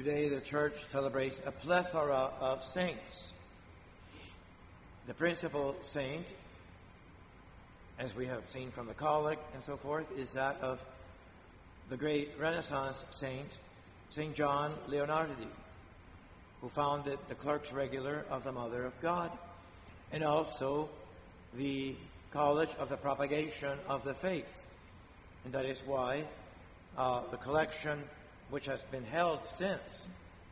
Today the Church celebrates a plethora of saints. The principal saint, as we have seen from the Collect and so forth, is that of the great Renaissance saint, St. John Leonardi, who founded the Clerks Regular of the Mother of God, and also the College of the Propagation of the Faith. And that is why the collection, which has been held since,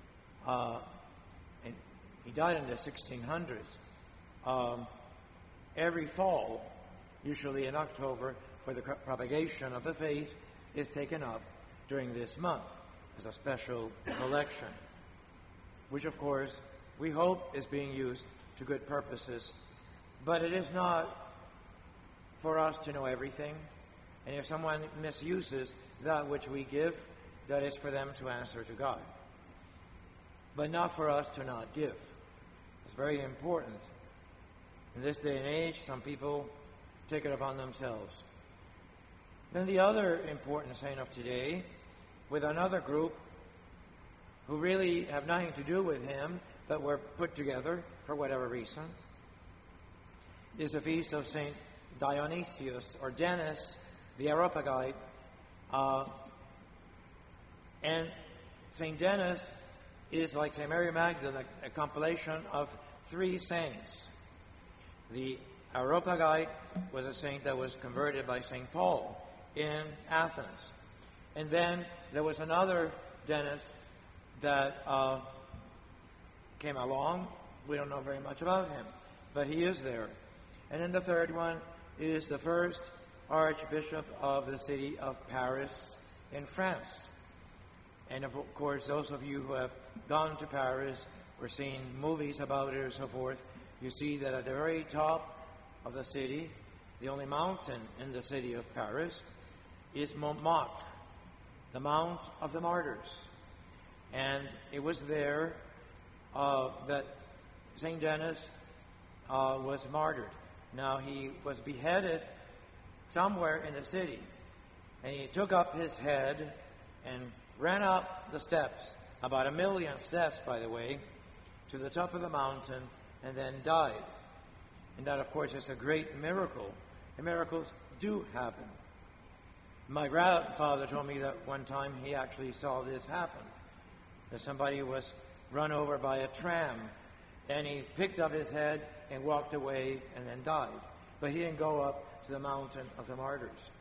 and he died in the 1600s, every fall, usually in October, for the propagation of the faith, is taken up during this month as a special collection, which of course we hope is being used to good purposes. But it is not for us to know everything, and if someone misuses that which we give, that is for them to answer to God, but not for us to not give. It's very important. In this day and age, some people take it upon themselves. Then the other important saint of today, with another group who really have nothing to do with him, but were put together for whatever reason, is the feast of Saint Dionysius, or Denis, the Areopagite. And Saint Denis is, like Saint Mary Magdalene, a compilation of three saints. The Areopagite was a saint that was converted by Saint Paul in Athens. And then there was another Denis that came along. We don't know very much about him, but he is there. And then the third one is the first Archbishop of the city of Paris in France. And of course, those of you who have gone to Paris or seen movies about it or so forth, you see that at the very top of the city, the only mountain in the city of Paris, is Montmartre, the Mount of the Martyrs. And it was there that St. Denis was martyred. Now, he was beheaded somewhere in the city, and he took up his head and ran up the steps, about 1 million steps, by the way, to the top of the mountain, and then died. And that, of course, is a great miracle. And miracles do happen. My grandfather told me that one time he actually saw this happen, that somebody was run over by a tram, and he picked up his head and walked away and then died. But he didn't go up to the mountain of the martyrs.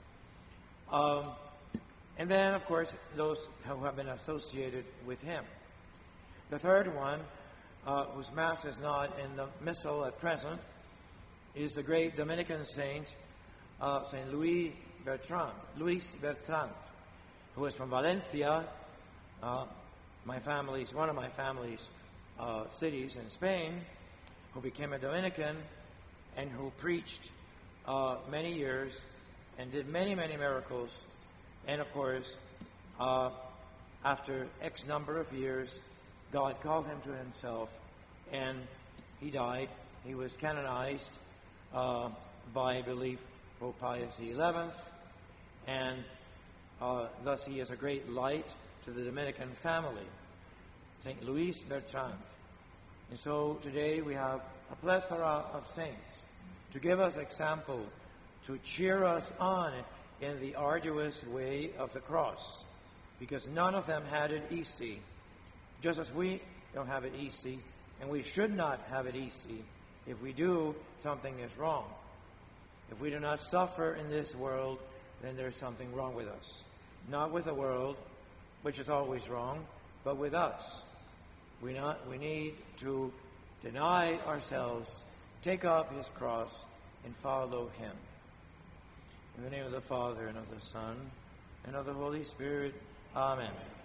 And then, of course, those who have been associated with him. The third one, whose Mass is not in the Missal at present, is the great Dominican saint, Saint Louis Bertrand, who is from Valencia, one of my family's cities in Spain, who became a Dominican and who preached many years and did many, many miracles. And of course, after X number of years, God called him to himself, and he died. He was canonized by, I believe, Pope Pius XI, and thus he is a great light to the Dominican family, St. Louis Bertrand. And so today we have a plethora of saints to give us example, to cheer us on in the arduous way of the cross, because none of them had it easy, just as we don't have it easy, and we should not have it easy. If we do, something is wrong. If we do not suffer in this world, then there's something wrong with us. Not with the world, which is always wrong, but with us. We need to deny ourselves, take up his cross, and follow him. In the name of the Father, and of the Son, and of the Holy Spirit. Amen.